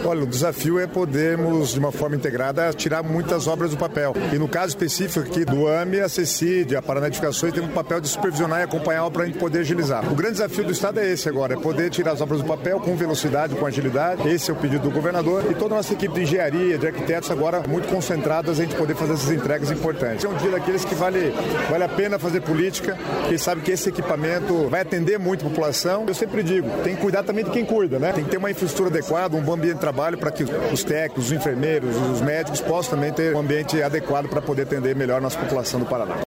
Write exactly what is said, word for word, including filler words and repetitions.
Olha, o desafio é podermos, de uma forma integrada, tirar muitas obras do papel. E no caso específico aqui do A M E, a CECID, a Paraná Edificações, tem um papel de supervisionar e acompanhar a obra para a gente poder agilizar. O grande desafio do Estado é esse agora, é poder tirar as obras do papel com velocidade, com agilidade. Esse é o pedido do governador. E toda a nossa equipe de engenharia, de arquitetos agora muito concentradas em a gente poder fazer essas entregas importantes. É um dia daqueles que vale, vale a pena fazer política, porque sabe que esse equipamento vai atender muito a população. Eu sempre digo, tem que cuidar também de quem cuida, né? Tem que ter uma infraestrutura adequada, um bom ambiente de trabalho para que os técnicos, os enfermeiros, os médicos possam também ter um ambiente adequado para poder atender melhor a nossa população do Paraná.